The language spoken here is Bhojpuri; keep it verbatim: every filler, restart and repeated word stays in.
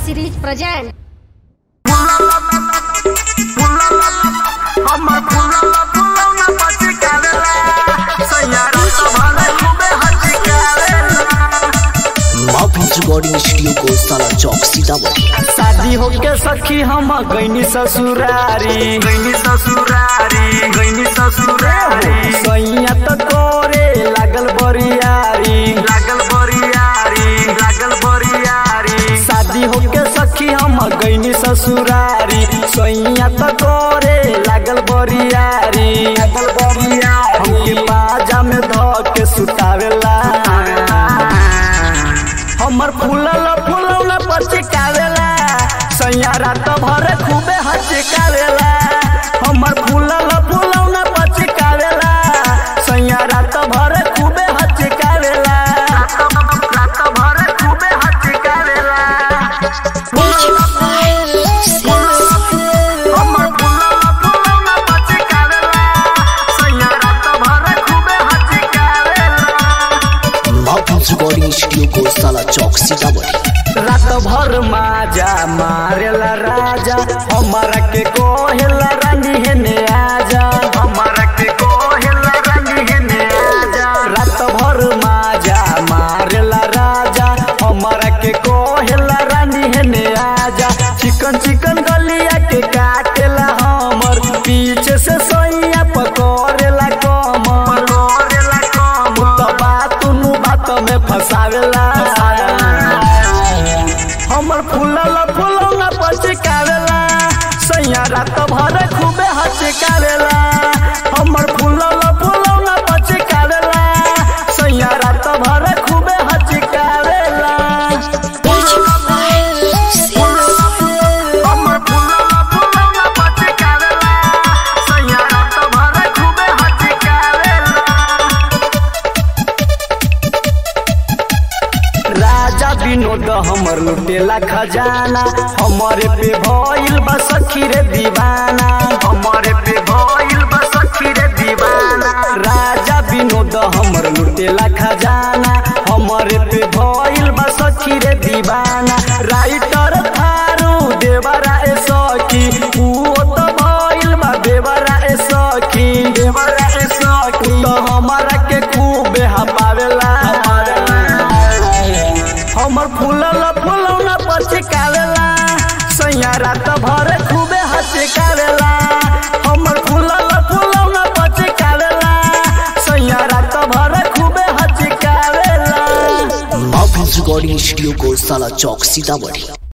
series present. रिकॉर्डिंग स्टूडियो को साला चौक सीतामढ़ी। शादी होके सखी हम गईनी ससुरारी गईनी ससुरारी गईनी ससुरारी सैया तो तोरे लागल बरियारी लागल बरियारी लागल बरियारी। शादी होके सखी हम गईनी ससुरारी सैया तो तोरे लागल बरियारी लागल बरियारी। हमके बाजा में धो के सुतावेला हमर फूलल फूलौना पचकावेला सैया रात भर खूबे हचकावेला। हमर फूलल फूलौना पचकावेला सैया रात भर खूबे हचकावेला रात भर खूबे हचकावेला। हमर फूलल फूलौना पचकावेला सैया रात भर खूबे हचकावेला। रिकॉर्डिंग स्टूडियो को साला चौक सीतामढ़ी। रात भर माजा मारेला राजा हमारा के कोहेला रानी हेने आजा हमारा के कोहेला रानी हेने आजा। रात भर माजा मारेला राजा हमारा के कोहेला रानी हेने आजा। चिकन चिकन गलिया के काटेला हमर पीछे से सैया पकड़ेला कमर पकड़ेला कमर तो बात नु बात में फसावेला। हमर फूलल फूलौना पचकावेला सैया रात भर खूबे हचकावेला। हमर फूलल फूलौना पचकावेला सैया रात भर खूबे हचकावेला। हमर फूलल फूलौना पचकावेला सैया रात भर खूबे हचकावेला। राजा विनोद हमर लुटेला खजाना हमारे पे भइल बा सखी रे दीवाना हमारे पे भइल बा सखी रे दीवाना। राजा विनोद हमर लुटेला खजाना हमारे पे भइल बा सखी रे दीवाना। राइटर थारू देवरा ए सखी ऊ तो भइल बा देवरा ए सखी देवरा ए सखी तो हमारा के खूबे हपावेला। हमर फूलल फूलौना पचकावेला सैया रात भर खूबे हचकावेला। हमर फूलल फूलौना पचकावेला सैया रात भर खूबे हचकावेला। रिकॉर्डिंग स्टूडियो को साला चौक सीतामढ़ी।